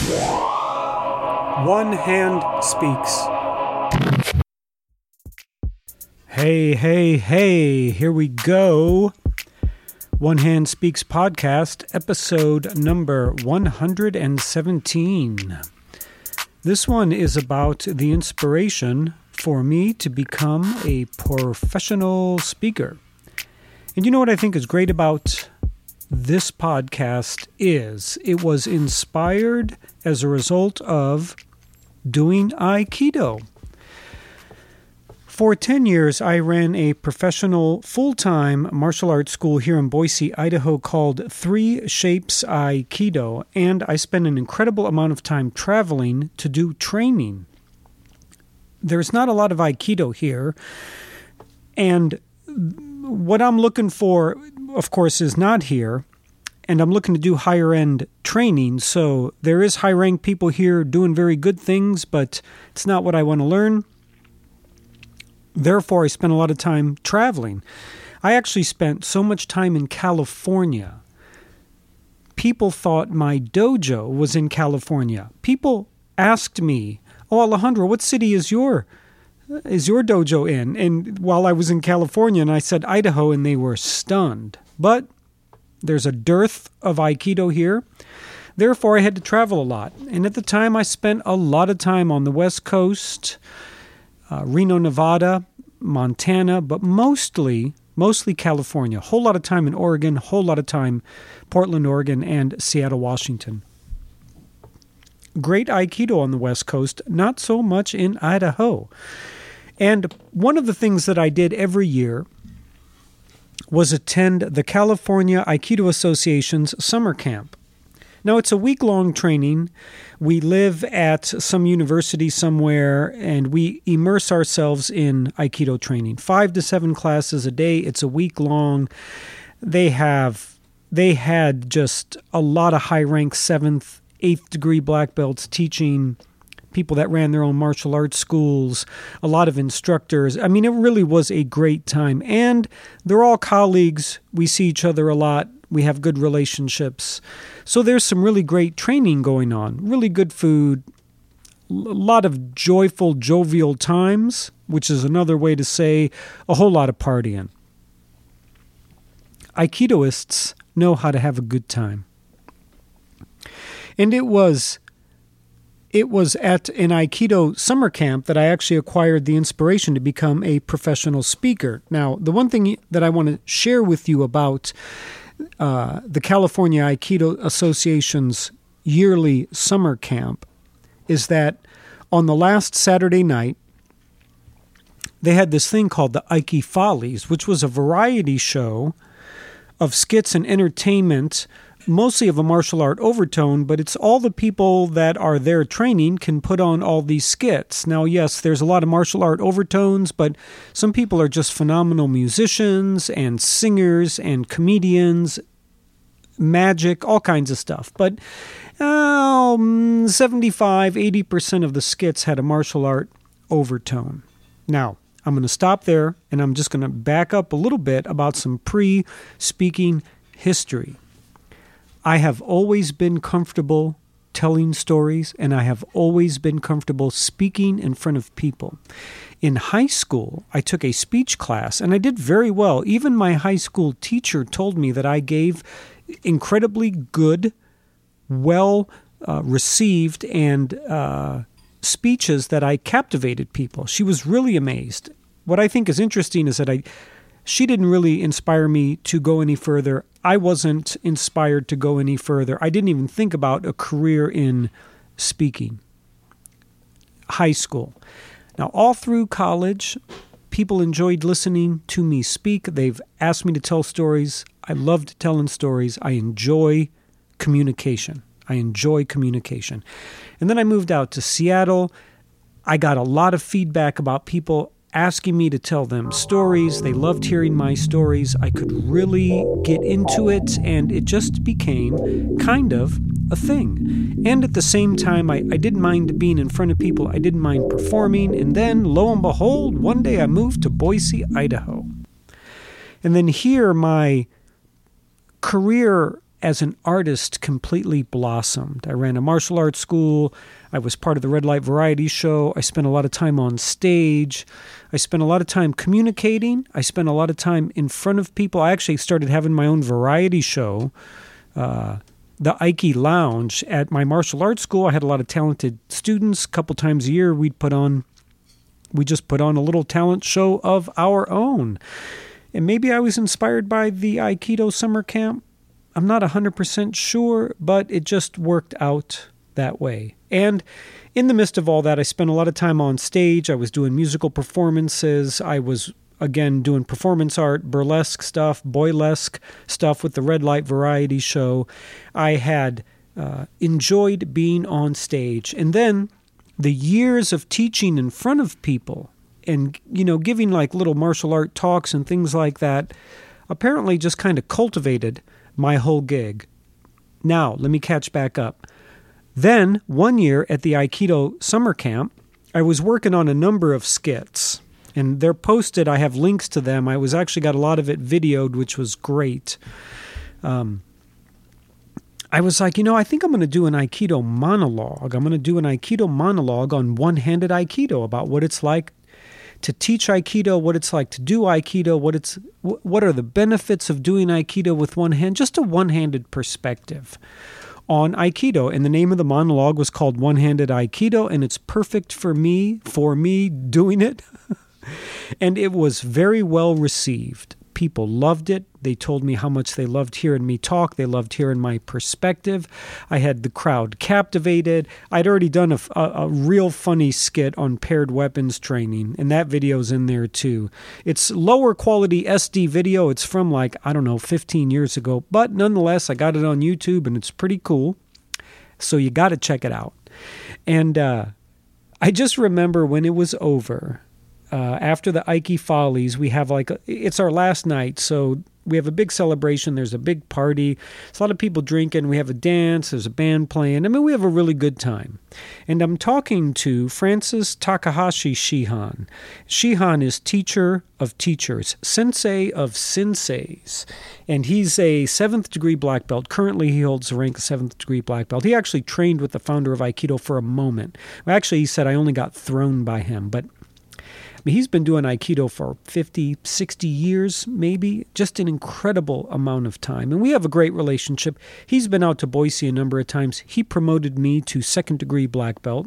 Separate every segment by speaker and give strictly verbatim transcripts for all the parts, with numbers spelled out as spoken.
Speaker 1: One Hand Speaks. Hey, hey, hey, here we go. One Hand Speaks podcast, episode number one hundred seventeen. This one is about the inspiration for me to become a professional speaker. And you know what I think is great about this podcast is it was inspired as a result of doing Aikido. For ten years, I ran a professional full-time martial arts school here in Boise, Idaho called Three Shapes Aikido, and I spent an incredible amount of time traveling to do training. There's not a lot of Aikido here, and what I'm looking for, of course, is not here, and I'm looking to do higher-end training, so there is high-ranked people here doing very good things, but it's not what I want to learn. Therefore, I spent a lot of time traveling. I actually spent so much time in California. People thought my dojo was in California. People asked me, "Oh, Alejandro, what city is your is your dojo in?" And while I was in California, and I said Idaho, and they were stunned. But there's a dearth of Aikido here. Therefore, I had to travel a lot. And at the time, I spent a lot of time on the West Coast, uh, Reno, Nevada, Montana, but mostly, mostly California. A whole lot of time in Oregon, a whole lot of time Portland, Oregon, and Seattle, Washington. Great Aikido on the West Coast, not so much in Idaho. And one of the things that I did every year was attend the California Aikido Association's summer camp. Now, it's a week-long training. We live at some university somewhere, and we immerse ourselves in Aikido training. Five to seven classes a day. It's a week long. They have, they had just a lot of high-ranked seventh, eighth degree black belts teaching, people that ran their own martial arts schools, a lot of instructors. I mean, it really was a great time. And they're all colleagues. We see each other a lot. We have good relationships. So there's some really great training going on, really good food, a lot of joyful, jovial times, which is another way to say a whole lot of partying. Aikidoists know how to have a good time. And it was It was at an Aikido summer camp that I actually acquired the inspiration to become a professional speaker. Now, the one thing that I want to share with you about uh, the California Aikido Association's yearly summer camp is that on the last Saturday night, they had this thing called the Aiki Follies, which was a variety show of skits and entertainment, mostly of a martial art overtone, but it's all the people that are there training can put on all these skits. Now, yes, there's a lot of martial art overtones, but some people are just phenomenal musicians and singers and comedians, magic, all kinds of stuff. But um, seventy-five, eighty percent of the skits had a martial art overtone. Now, I'm going to stop there, and I'm just going to back up a little bit about some pre-speaking history. I have always been comfortable telling stories, and I have always been comfortable speaking in front of people. In high school, I took a speech class, and I did very well. Even my high school teacher told me that I gave incredibly good, well uh, received, and uh, speeches that I captivated people. She was really amazed. What I think is interesting is that I she didn't really inspire me to go any further. I wasn't inspired to go any further. I didn't even think about a career in speaking. High school. Now, all through college, people enjoyed listening to me speak. They've asked me to tell stories. I loved telling stories. I enjoy communication. I enjoy communication. And then I moved out to Seattle. I got a lot of feedback about people asking me to tell them stories. They loved hearing my stories. I could really get into it, and it just became kind of a thing. And at the same time, I, I didn't mind being in front of people. I didn't mind performing. And then, lo and behold, one day I moved to Boise, Idaho. And then here, my career as an artist completely blossomed. I ran a martial arts school. I was part of the Red Light Variety Show. I spent a lot of time on stage. I spent a lot of time communicating. I spent a lot of time in front of people. I actually started having my own variety show, uh, the Ike Lounge, at my martial arts school. I had a lot of talented students. A couple times a year, we'd put on, we just put on a little talent show of our own. And maybe I was inspired by the Aikido summer camp. I'm not one hundred percent sure, but it just worked out that way. And in the midst of all that, I spent a lot of time on stage. I was doing musical performances. I was, again, doing performance art, burlesque stuff, boylesque stuff with the Red Light Variety Show. I had uh, enjoyed being on stage. And then the years of teaching in front of people and, you know, giving like little martial art talks and things like that apparently just kind of cultivated my whole gig. Now, let me catch back up. Then, one year at the Aikido summer camp, I was working on a number of skits. And they're posted. I have links to them. I was actually got a lot of it videoed, which was great. Um, I was like, you know, I think I'm going to do an Aikido monologue. I'm going to do an Aikido monologue on one-handed Aikido about what it's like to teach Aikido, what it's like to do Aikido, what it's what are the benefits of doing Aikido with one hand, just a one-handed perspective on Aikido. And the name of the monologue was called One-Handed Aikido, and it's perfect for me, for me doing it. And it was very well received. People loved it. They told me how much they loved hearing me talk. They loved hearing my perspective. I had the crowd captivated. I'd already done a, a, a real funny skit on paired weapons training, and that video's in there too. It's lower quality S D video. It's from like, I don't know, fifteen years ago. But nonetheless, I got it on YouTube, and it's pretty cool. So you got to check it out. And uh, I just remember when it was over, Uh, after the Ike Follies, we have like, a, it's our last night, so we have a big celebration. There's a big party. There's a lot of people drinking. We have a dance. There's a band playing. I mean, we have a really good time. And I'm talking to Francis Takahashi Shihan. Shihan is teacher of teachers, sensei of senseis. And he's a seventh degree black belt. Currently, he holds the rank of seventh degree black belt. He actually trained with the founder of Aikido for a moment. Well, actually, he said I only got thrown by him, but I mean, he's been doing Aikido for fifty, sixty years, maybe, just an incredible amount of time. And we have a great relationship. He's been out to Boise a number of times. He promoted me to second degree black belt.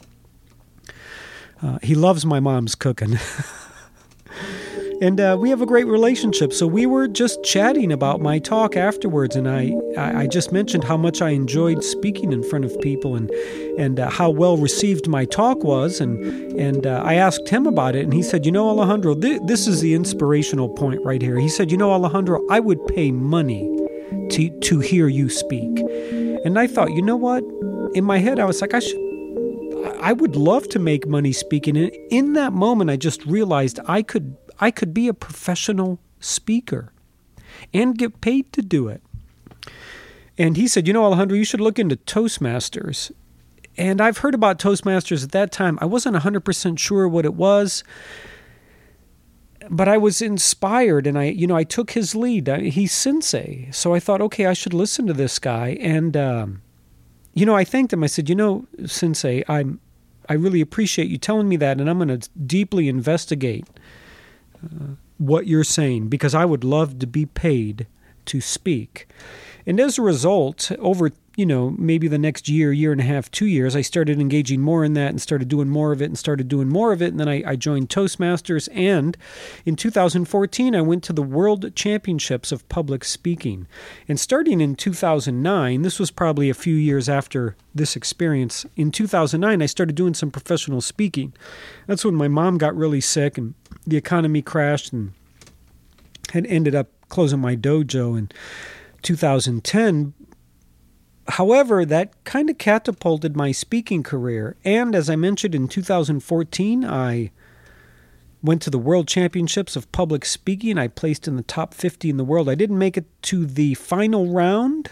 Speaker 1: Uh, he loves my mom's cooking. And uh, we have a great relationship. So we were just chatting about my talk afterwards, and I, I just mentioned how much I enjoyed speaking in front of people, and and uh, how well received my talk was. And and uh, I asked him about it, and he said, you know, Alejandro, th- this is the inspirational point right here. He said, you know, Alejandro, I would pay money to to hear you speak. And I thought, you know what? In my head, I was like, I should. I would love to make money speaking. And in that moment, I just realized I could I could be a professional speaker and get paid to do it. And he said, you know, Alejandro, you should look into Toastmasters. And I've heard about Toastmasters at that time. I wasn't one hundred percent sure what it was, but I was inspired, and I, you know, I took his lead. He's sensei. So I thought, okay, I should listen to this guy. And, um, you know, I thanked him. I said, you know, sensei, I'm, I really appreciate you telling me that, and I'm going to deeply investigate uh, what you're saying, because I would love to be paid to speak. And as a result, over, you know, maybe the next year, year and a half, two years, I started engaging more in that and started doing more of it and started doing more of it. And then I, I joined Toastmasters. And in two thousand fourteen, I went to the World Championships of Public Speaking. And starting in two thousand nine, this was probably a few years after this experience, in two thousand nine, I started doing some professional speaking. That's when my mom got really sick and the economy crashed and had ended up closing my dojo in two thousand ten. However, that kind of catapulted my speaking career. And as I mentioned, in two thousand fourteen, I went to the World Championships of Public Speaking. I placed in the top fifty in the world. I didn't make it to the final round,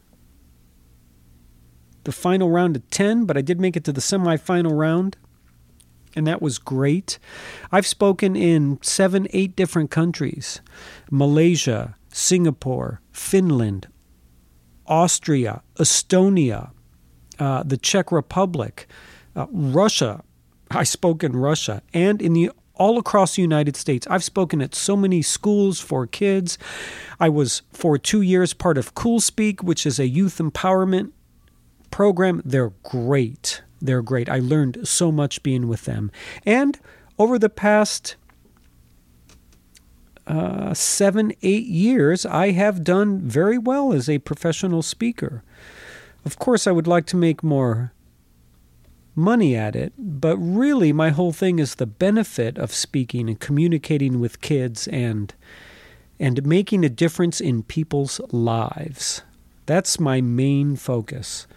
Speaker 1: the final round of ten, but I did make it to the semifinal round. And that was great. I've spoken in seven, eight different countries: Malaysia, Singapore, Finland, Austria, Estonia, uh, the Czech Republic, uh, Russia. I spoke in Russia and in the all across the United States. I've spoken at so many schools for kids. I was for two years part of Cool Speak, which is a youth empowerment program. They're great. They're great. I learned so much being with them. And over the past uh, seven, eight years, I have done very well as a professional speaker. Of course, I would like to make more money at it, but really my whole thing is the benefit of speaking and communicating with kids and and making a difference in people's lives. That's my main focus.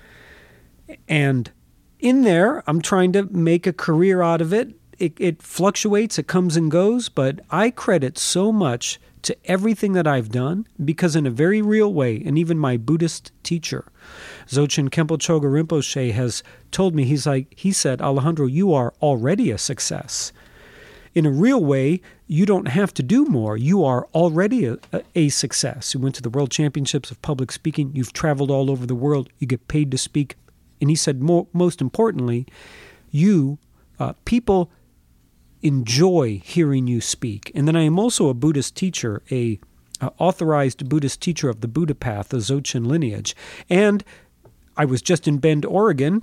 Speaker 1: And in there, I'm trying to make a career out of it. It, it fluctuates, it comes and goes, but I credit so much to everything that I've done because in a very real way, and even my Buddhist teacher, Dzogchen Khenpo Choga Rinpoche, has told me, he's like, he said, Alejandro, you are already a success. In a real way, you don't have to do more. You are already a, a, a success. You went to the World Championships of Public Speaking. You've traveled all over the world. You get paid to speak. And he said, more, most importantly, you, uh, people enjoy hearing you speak. And then I am also a Buddhist teacher, a uh, authorized Buddhist teacher of the Buddha path, the Dzogchen lineage. And I was just in Bend, Oregon,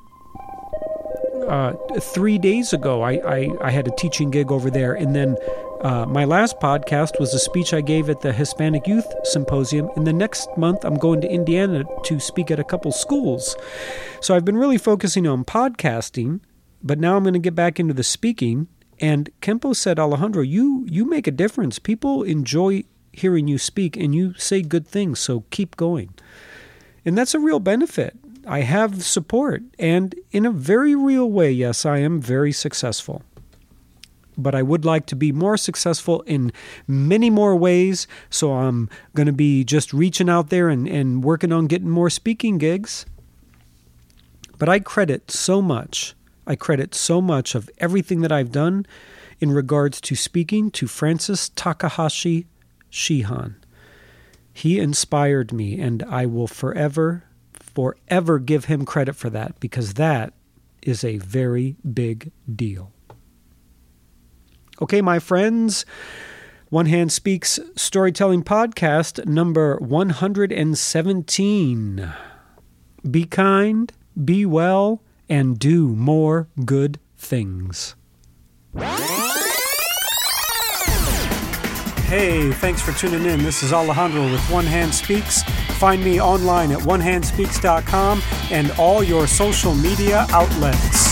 Speaker 1: uh, three days ago. I, I, I had a teaching gig over there. And then uh, my last podcast was a speech I gave at the Hispanic Youth Symposium. And the next month, I'm going to Indiana to speak at a couple schools. So I've been really focusing on podcasting, but now I'm going to get back into the speaking. And Khenpo said, Alejandro, you you make a difference. People enjoy hearing you speak, and you say good things, so keep going. And that's a real benefit. I have support, and in a very real way, yes, I am very successful. But I would like to be more successful in many more ways, so I'm going to be just reaching out there and, and working on getting more speaking gigs. But I credit so much I credit so much of everything that I've done in regards to speaking to Francis Takahashi Shihan. He inspired me, and I will forever, forever give him credit for that, because that is a very big deal. Okay, my friends, One Hand Speaks Storytelling Podcast number one hundred seventeen. Be kind, be well, and do more good things. Hey, thanks for tuning in. This is Alejandro with One Hand Speaks. Find me online at one hand speaks dot com and all your social media outlets.